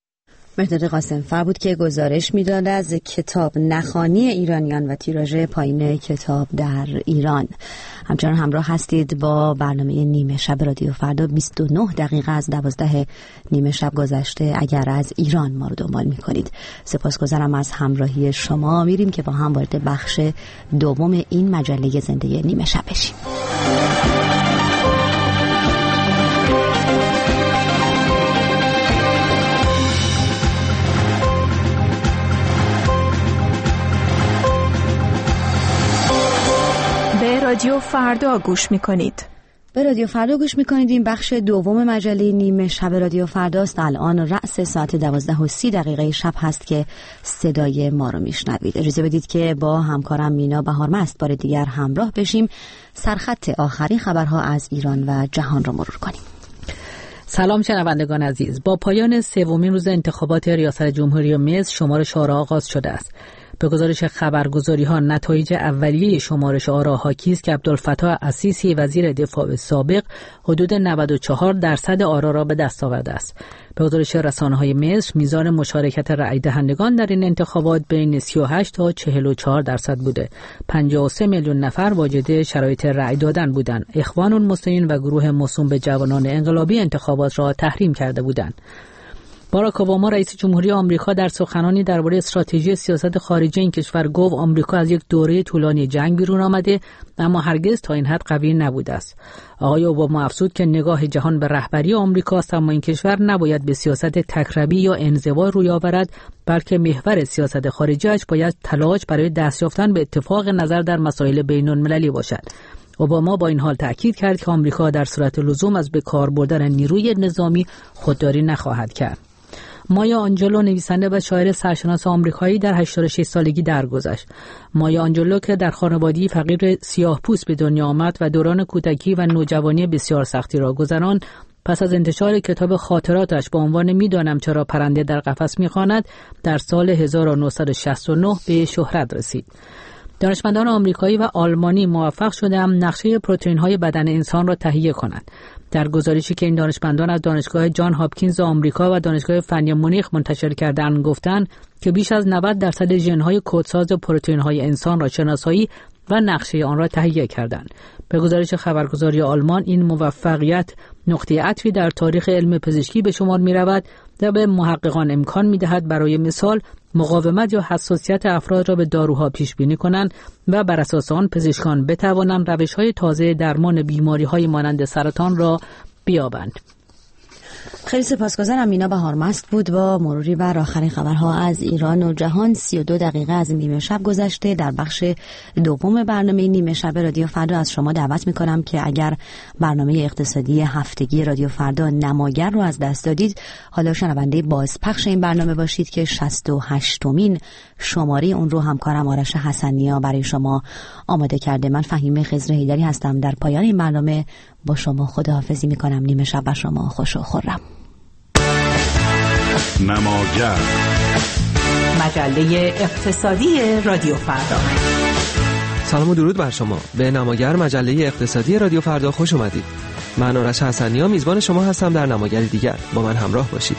مهداد قاسم‌فر بود که گزارش میداد از کتاب نخوانی ایرانیان و تیراژ پایین کتاب در ایران. همچنان همراه هستید با برنامه نیمه شب رادیو فردا. بیست و نه دقیقه از دوازده نیمه شب گذشته اگر از ایران ما رو دنبال میکنید. سپاسگزارم از همراهی شما. میریم که با هم وارد بخش دوم این مجله زنده نیمه شب بشیم. به رادیو فردا گوش میکنید. به رادیو فردا گوش میکنید. این بخش دوم مجله نیمه شب رادیو فرداست. الان رأس ساعت دوازده و سی دقیقه شب هست که صدای ما رو میشنوید. اجازه بدید که با همکارم مینا بهارمست بار دیگر همراه بشیم. سرخط آخرین خبرها از ایران و جهان رو مرور کنیم. سلام شنوندگان عزیز. با پایان سومین روز انتخابات ریاست جمهوری مصر شمارش آرا آغاز شده است. به گزارش خبرگزاری‌ها نتایج اولیه شمارش آرا حاکی است که عبدالفتاح عسیسی وزیر دفاع سابق حدود نود و چهار درصد آرا را به دست آورده است. به گزارش رسانه‌های مصر میزان مشارکت رأی دهندگان در این انتخابات بین سی و هشت تا چهل و چهار درصد بوده. پنجاه و سه میلیون نفر واجد شرایط رأی دادن بودند. اخوان المسلمین و گروه موسوم به جوانان انقلابی انتخابات را تحریم کرده بودند. باراک اوباما رئیس جمهوری آمریکا در سخنانی درباره استراتژی سیاست خارجی این کشور گفت آمریکا از یک دوره طولانی جنگ بیرون آمده اما هرگز تا این حد قوی نبوده است. آقای اوباما افزود که نگاه جهان به رهبری آمریکا است اما این کشور نباید به سیاست تکربی یا انزوا روی آورد بلکه محور سیاست خارجیش باید تلاش برای دست یافتن به اتفاق نظر در مسائل بین‌المللی باشد. اوباما با این حال تأکید کرد که آمریکا در صورت لزوم از به کار بردن نیروی نظامی خودداری نخواهد کرد. مایا آنجلو نویسنده و شاعر سرشناس آمریکایی در هشتاد و شش سالگی درگذشت. مایا آنجلو که در خانواده‌ای فقیر سیاه‌پوست به دنیا آمد و دوران کودکی و نوجوانی بسیار سختی را گذراند، پس از انتشار کتاب خاطراتش با عنوان میدانم چرا پرنده در قفس میخواند در سال هزار و نهصد و شصت و نه به شهرت رسید. دانشمندان آمریکایی و آلمانی موفق شدند نقشه پروتئین‌های بدن انسان را تهیه کنند. در گزارشی که این دانشمندان از دانشگاه جان هاپکینز آمریکا و دانشگاه فنی مونیخ منتشر کردند گفتند که بیش از نود درصد ژن‌های کدساز پروتئین‌های انسان را شناسایی و نقشه آن را تهیه کردند. به گزارش خبرگزاری آلمان این موفقیت نقطه عطفی در تاریخ علم پزشکی به شمار می‌رود و به محققان امکان می‌دهد برای مثال مقاومت یا حساسیت افراد را به داروها پیش بینی کنند و بر اساس آن پزشکان بتوانند روش‌های تازه درمان بیماری‌های مانند سرطان را بیابند. خیلی سپاسگزارم. مینا بهارمست بود با مروری بر آخرین خبرها از ایران و جهان. سی و دو دقیقه از نیمه شب گذشته. در بخش دوم برنامه نیمه شب رادیو فردا از شما دعوت میکنم که اگر برنامه اقتصادی هفتگی رادیو فردا نماگر رو از دست دادید حالا شنونده بازپخش این برنامه باشید که شصت و هشتمین شماره اون رو همکارم آرش حسنیا برای شما آماده کرده. من فهیمه خضر حیدری هستم. در پایان این برنامه با شما خداحافظی میکنم. نیمه شب بر شما خوش و خرم. نماگر مجله اقتصادی رادیو فردا. سلام و درود بر شما. به نماگر مجله اقتصادی رادیو فردا خوش اومدید. من آرش حسنیا میزبان شما هستم در نماگر دیگر. با من همراه باشید.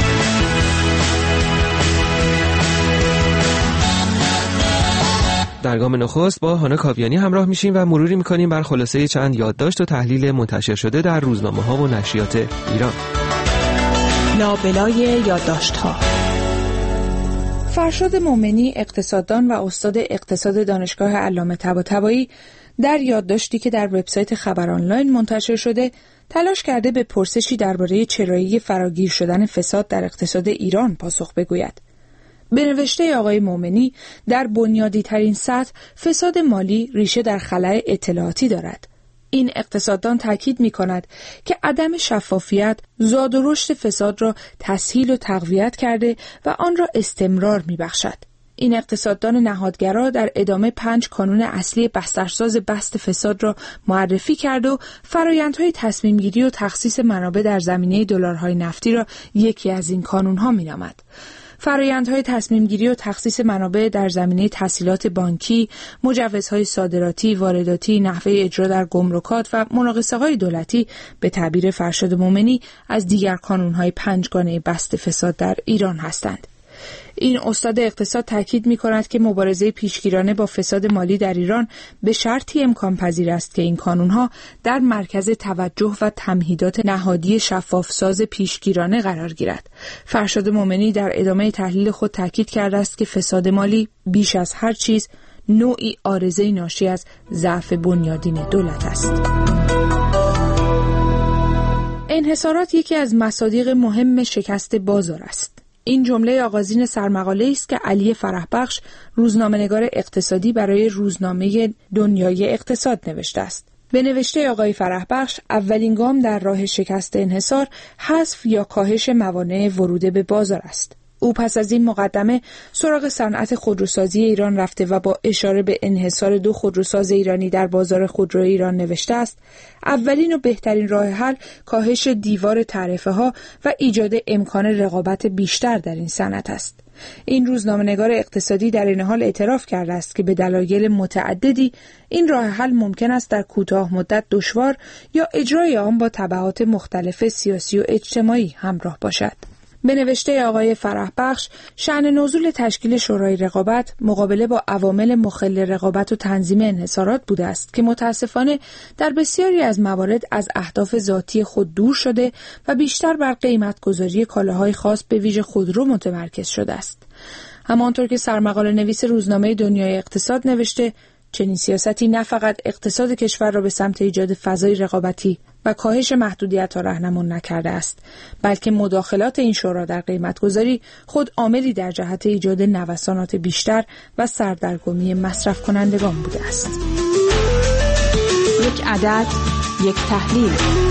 در گام نخست با هانا کاویانی همراه میشیم و مروری میکنیم بر خلاصه چند یادداشت و تحلیل منتشر شده در روزنامه‌ها و نشریات ایران. لابلای یادداشت‌ها. فرشاد مومنی اقتصاددان و استاد اقتصاد دانشگاه علامه طباطبایی در یادداشتی که در وبسایت خبر آنلاین منتشر شده تلاش کرده به پرسشی درباره چرایی فراگیر شدن فساد در اقتصاد ایران پاسخ بگوید. به نوشته آقای مومنی در بنیادی ترین سطح فساد مالی ریشه در خلأ اطلاعاتی دارد. این اقتصاددان تاکید می کند که عدم شفافیت زاد و رشد فساد را تسهیل و تقویت کرده و آن را استمرار می بخشد. این اقتصاددان نهادگرا در ادامه پنج کانون اصلی بسترساز بست فساد را معرفی کرد و فرآیندهای تصمیم گیری و تخصیص منابع در زمینه دلارهای نفتی را یکی از این کانونها می نامد. فرآیندهای تصمیم گیری و تخصیص منابع در زمینه تسهیلات بانکی، مجوزهای صادراتی، وارداتی، نحوه اجرا در گمرکات و مناقصه‌های دولتی به تعبیر فرشاد مومنی از دیگر کانون‌های پنجگانه بست فساد در ایران هستند. این استاد اقتصاد تاکید می‌کند که مبارزه پیشگیرانه با فساد مالی در ایران به شرطی امکان پذیر است که این کانون‌ها در مرکز توجه و تمهیدات نهادی شفافساز پیشگیرانه قرار گیرد. فرشاد مومنی در ادامه تحلیل خود تاکید کرده است که فساد مالی بیش از هر چیز نوعی عارضه ناشی از ضعف بنیادین دولت است. انحصارات یکی از مصادیق مهم شکست بازار است. این جمله آغازین سرمقاله است که علی فرحبخش، روزنامه‌نگار اقتصادی، برای روزنامه دنیای اقتصاد نوشته است. به نوشته آقای فرحبخش، اولین گام در راه شکست انحصار حذف یا کاهش موانع ورود به بازار است. او پس از این مقدمه سراغ صنعت خودروسازی ایران رفته و با اشاره به انحصار دو خودروساز ایرانی در بازار خودرو ایران نوشته است: اولین و بهترین راه حل کاهش دیوار تعرفه‌ها و ایجاد امکان رقابت بیشتر در این صنعت است. این روزنامه‌نگار اقتصادی در این حال اعتراف کرده است که به دلایل متعددی این راه حل ممکن است در کوتاه مدت دشوار یا اجرای آن با تبعات مختلف سیاسی و اجتماعی همراه باشد. به نوشته آقای فرحبخش، شأن نزول تشکیل شورای رقابت مقابله با عوامل مخل رقابت و تنظیم انحصارات بوده است که متاسفانه در بسیاری از موارد از اهداف ذاتی خود دور شده و بیشتر بر قیمت‌گذاری کالاهای خاص به ویژه خودرو متمرکز شده است. همانطور که سرمقاله نویس روزنامه دنیای اقتصاد نوشته، چنین سیاستی نه فقط اقتصاد کشور را به سمت ایجاد فضای رقابتی و کاهش محدودیت‌ها راهنمون نکرده است، بلکه مداخلات این شورا در قیمت‌گذاری خود عاملی در جهت ایجاد نوسانات بیشتر و سردرگمی مصرف کنندگان بوده است. یک عدد، یک تحلیل.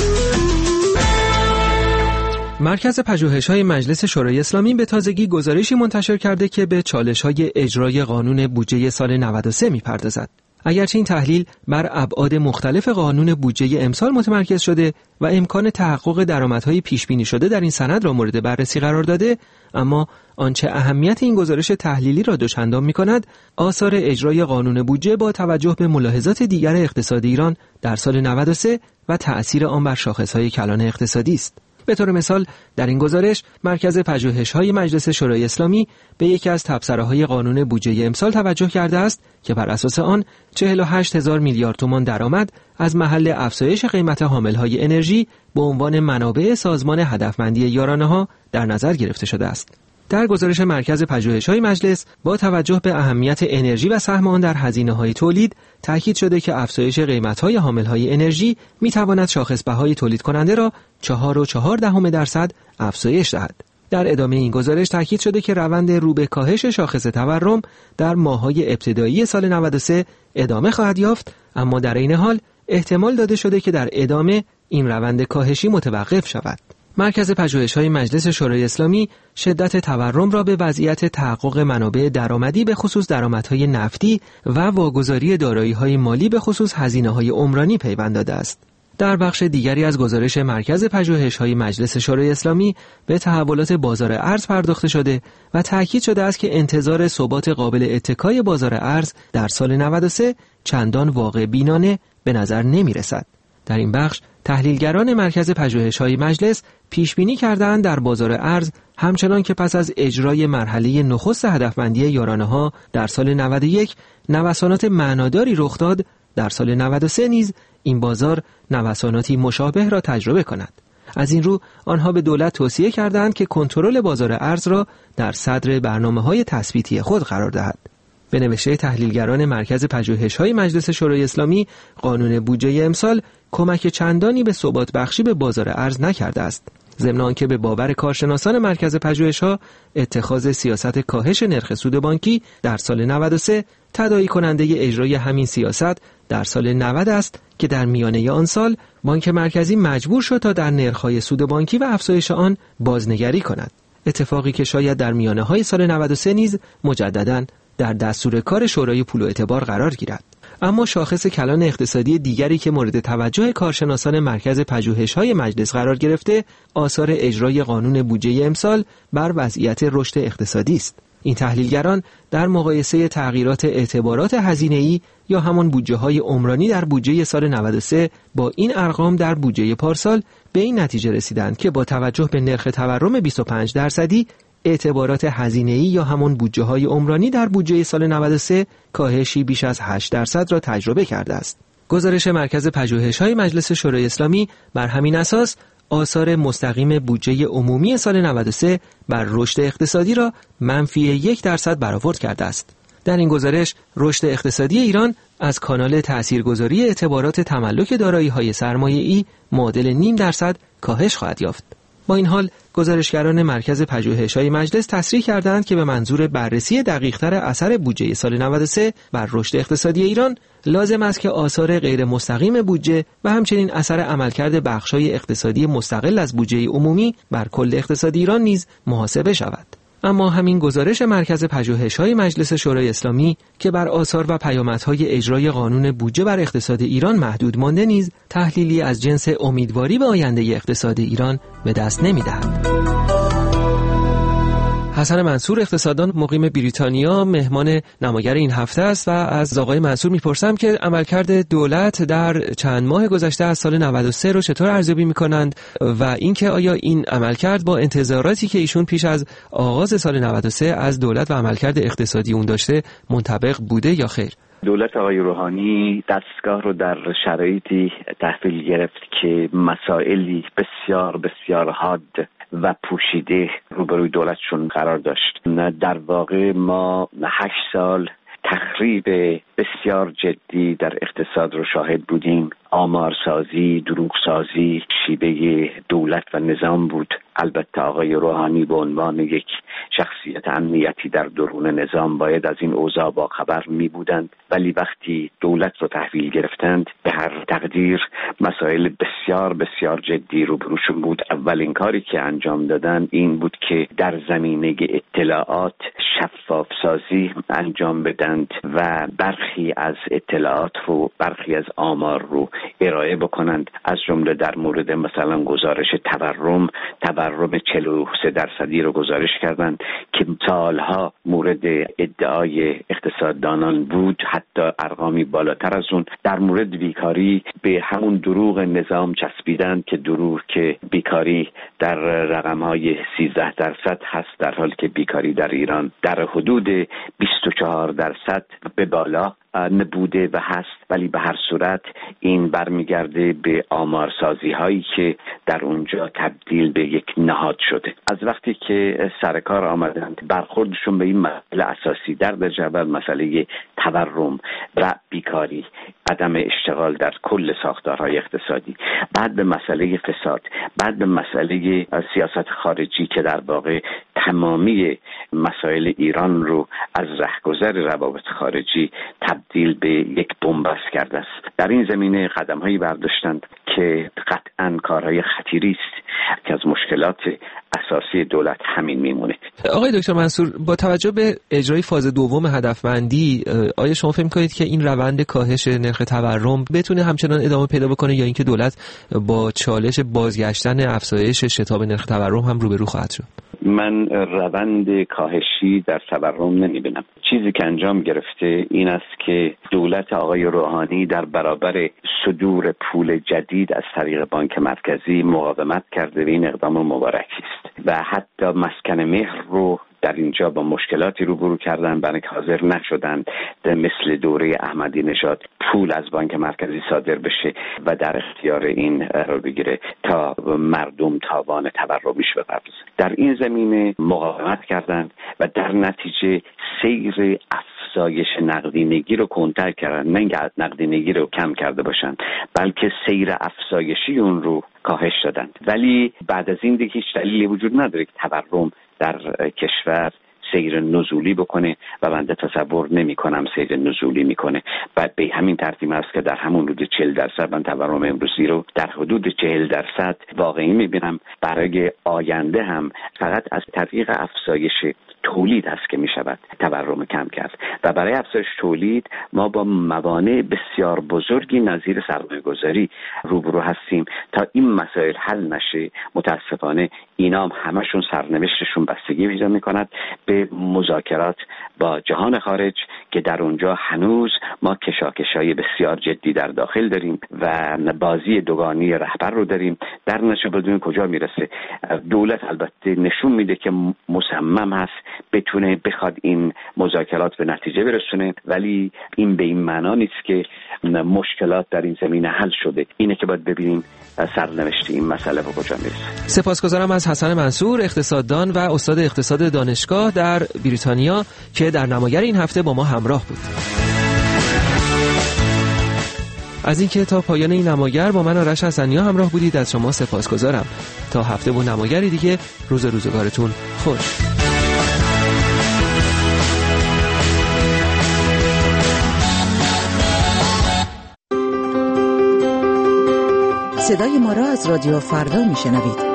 مرکز پژوهش‌های مجلس شورای اسلامی به تازگی گزارشی منتشر کرده که به چالش‌های اجرای قانون بودجه سال نود و سه می‌پردازد. اگرچه این تحلیل بر ابعاد مختلف قانون بودجه امسال متمرکز شده و امکان تحقق درآمدهای پیش‌بینی شده در این سند را مورد بررسی قرار داده، اما آنچه اهمیت این گزارش تحلیلی را دوچندان می‌کند، آثار اجرای قانون بودجه با توجه به ملاحظات دیگر اقتصاد ایران در سال نود و سه و تأثیر آن بر شاخص‌های کلان اقتصادی است. به طور مثال در این گزارش مرکز پژوهش‌های مجلس شورای اسلامی به یکی از تبصره‌های قانون بودجه امسال توجه کرده است که بر اساس آن چهل و هشت هزار میلیارد تومان درآمد از محل افزایش قیمت حامل‌های انرژی به عنوان منابع سازمان هدفمندی یارانه‌ها در نظر گرفته شده است. در گزارش مرکز پژوهش‌های مجلس با توجه به اهمیت انرژی و سهم آن در هزینه‌های تولید تأکید شده که افزایش قیمت‌های حامل‌های انرژی می‌تواند شاخص بهای تولید کننده را چهار و چهار دهم درصد افزایش دهد. در ادامه این گزارش تأکید شده که روند رو به کاهش شاخص تورم در ماه‌های ابتدایی سال نود و سه ادامه خواهد یافت، اما در این حال احتمال داده شده که در ادامه این روند کاهشی متوقف شود. مرکز پژوهش‌های مجلس شورای اسلامی شدت تورم را به وضعیت تحقق منابع درآمدی به خصوص درآمدهای نفتی و واگذاری دارایی‌های مالی به خصوص هزینه‌های عمرانی پیوند داده است. در بخش دیگری از گزارش مرکز پژوهش‌های مجلس شورای اسلامی به تحولات بازار ارز پرداخته شده و تأکید شده است که انتظار ثبات قابل اتکای بازار ارز در سال نود و سه چندان واقع بینانه به نظر نمی‌رسد. در این بخش تحلیلگران مرکز پژوهش‌های مجلس پیش‌بینی کردند در بازار ارز همچنان که پس از اجرای مرحله نخست هدفمندی یارانه‌ها در سال نود و یک نوسانات معناداری رخ داد، در سال نود و سه نیز این بازار نوساناتی مشابه را تجربه کند. از این رو آنها به دولت توصیه کردند که کنترل بازار ارز را در صدر برنامه‌های تثبیتی خود قرار دهد. به نوشته تحلیلگران مرکز پژوهش‌های مجلس شورای اسلامی، قانون بودجه امسال کمک چندانی به ثبات بخشی به بازار ارز نکرده است. ضمن آنکه به باور کارشناسان مرکز پژوهش‌ها اتخاذ سیاست کاهش نرخ سود بانکی در سال نود و سه تداعی کننده اجرای همین سیاست در سال نود است که در میانه آن سال بانک مرکزی مجبور شد تا در نرخ‌های سود بانکی و افزایش آن بازنگری کند. اتفاقی که شاید در میانه‌های سال نود و سه نیز مجدداً در دستور کار شورای پول و اعتبار قرار گیرد. اما شاخص کلان اقتصادی دیگری که مورد توجه کارشناسان مرکز پژوهش‌های مجلس قرار گرفته، آثار اجرای قانون بودجه امسال بر وضعیت رشد اقتصادی است. این تحلیلگران در مقایسه تغییرات اعتبارات هزینه‌ای یا همان بودجه‌های عمرانی در بودجه سال نود و سه با این ارقام در بودجه پارسال به این نتیجه رسیدند که با توجه به نرخ تورم بیست و پنج درصدی اعتبارات هزینه‌ای یا همان بودجه‌های عمرانی در بودجه سال نود و سه کاهشی بیش از هشت درصد را تجربه کرده است. گزارش مرکز پژوهش‌های مجلس شورای اسلامی بر همین اساس آثار مستقیم بودجه عمومی سال نود و سه بر رشد اقتصادی را منفی یک درصد برآورد کرده است. در این گزارش رشد اقتصادی ایران از کانال تاثیرگذاری اعتبارات تملک دارایی‌های سرمایه‌ای معادل نیم درصد کاهش خواهد یافت. با این حال گزارشگران مرکز پژوهش‌های مجلس تصریح کردند که به منظور بررسی دقیق‌تر اثر بودجه سال نود و سه بر رشد اقتصادی ایران لازم است که آثار غیر مستقیم بودجه و همچنین اثر عملکرد بخش‌های اقتصادی مستقل از بودجه عمومی بر کل اقتصاد ایران نیز محاسبه شود. اما همین گزارش مرکز پژوهش‌های مجلس شورای اسلامی که بر آثار و پیامدهای اجرای قانون بودجه بر اقتصاد ایران محدود مانده نیز تحلیلی از جنس امیدواری به آینده اقتصاد ایران به دست نمی‌دهد. حسن منصور اقتصاددان مقیم بریتانیا مهمان نماگر این هفته است و از آقای منصور میپرسم که عملکرد دولت در چند ماه گذشته از سال نود و سه رو چطور ارزیابی میکنند و اینکه آیا این عملکرد با انتظاراتی که ایشون پیش از آغاز سال نود و سه از دولت و عملکرد اقتصادی اون داشته منطبق بوده یا خیر؟ دولت آقای روحانی دستگاه رو در شرایطی تحویل گرفت که مسائلی بسیار بسیار حاد و پوشیده روبروی دولتشون قرار داشت. در واقع ما هشت سال تخریب بسیار جدی در اقتصاد رو شاهد بودیم. آمارسازی، دروغسازی شیوه دولت و نظام بود. البته آقای روحانی به عنوان یک شخصیت امنیتی در درون نظام باید از این اوضاع با خبر می بودند، ولی وقتی دولت رو تحویل گرفتند به هر تقدیر مسائل بسیار بسیار جدی روبروشون بود. اولین کاری که انجام دادن این بود که در زمینه اطلاعات شفاف سازی انجام بدند و برخی از اطلاعات و برخی از آمار رو ارائه بکنند. از جمله در مورد مثلا گزارش تورم تورم چهل و سه درصدی رو گزارش کردند که سالها مورد ادعای اقتصاددانان بود، حتی ارقامی بالاتر از اون. در مورد بیکاری به همون دروغ نظام چسبیدند که دروغ که بیکاری در رقم‌های سیزده درصد هست، در حالی که بیکاری در ایران در حدود بیست و چهار درصد به بالا نبوده و هست. ولی به هر صورت این برمیگرده به آمارسازی هایی که در اونجا تبدیل به یک نهاد شده. از وقتی که سرکار آمدند برخوردشون به این مسئله اساسی در درجه اول مسئله تورم و بیکاری، عدم اشتغال در کل ساختارهای اقتصادی، بعد به مسئله فساد، بعد به مسئله سیاست خارجی که در واقع تمامی مسائل ایران رو از رهگذر روابط خارجی تبدیل به یک بن‌بست کرده است. در این زمینه قدم‌هایی برداشتند که قطعاً کارهای خطیری است که از مشکلات اساسی دولت همین میمونه. آقای دکتر منصور، با توجه به اجرای فاز دوم هدفمندی، آیا شما فکر می‌کنید که این روند کاهش نرخ تورم بتونه همچنان ادامه پیدا بکنه یا اینکه دولت با چالش بازگشتن افزایش شتاب نرخ تورم هم روبرو خواهد شد؟ من روند کاهشی در تورم نمی‌بینم. چیزی که انجام گرفته این است که دولت آقای روحانی در برابر صدور پول جدید از طریق بانک مرکزی مقاومت کرده و این اقدام مبارکی است و حتی مسکن مهر رو در اینجا با مشکلاتی روبرو کردن، برای که حاضر نشدند مثل دوره احمدی نژاد پول از بانک مرکزی صادر بشه و در اختیار این قرار بگیره تا مردم تاوان تورمیش بپردازن. در این زمینه مقاومت کردند و در نتیجه سیر افزایش نقدینگی رو کنتر کردن، نه اینکه نقدینگی رو کم کرده باشند بلکه سیر افزایشی اون رو کاهش دادند. ولی بعد از این دیگه هیچ دلیلی وجود نداره که تورم در کشور سیر نزولی بکنه و بنده تصور نمی کنم سیر نزولی میکنه. بعد به همین ترتیب است که در همون حدود چهل درصد من تورم امروزی رو در حدود چهل درصد واقعی میبینم. برای آینده هم فقط از طریق افزایش تولید هست که می شود تورم کم کرد و برای افزایش تولید ما با موانع بسیار بزرگی نظیر سرمایه گذاری روبرو هستیم. تا این مسائل حل نشه متاسفانه اینا هم همشون سرنوشتشون بستگی پیدا می کند به مذاکرات با جهان خارج که در اونجا هنوز ما کشاکشای بسیار جدی در داخل داریم و بازی دوگانی رهبر رو داریم. در نتیجه بدون کجا میرسه. دولت البته نشون میده که مصمم هست بتونه بخواد این مذاکرات به نتیجه برسونه، ولی این به این معنا نیست که مشکلات در این زمینه حل شده. اینه که باید ببینیم سرنوشت این مسئله به کجا میرسه. سپاسگزارم از حسن منصور، اقتصاددان و استاد اقتصاد دانشگاه در بریتانیا که در نماگر این هفته با ما همراه بود. از اینکه تا پایان این نماگر با من آرش حسنیا همراه بودید از شما سپاسگزارم. تا هفته و نماگری دیگه روز روزگارتون خوش. صدای ما را از رادیو فردا میشنوید.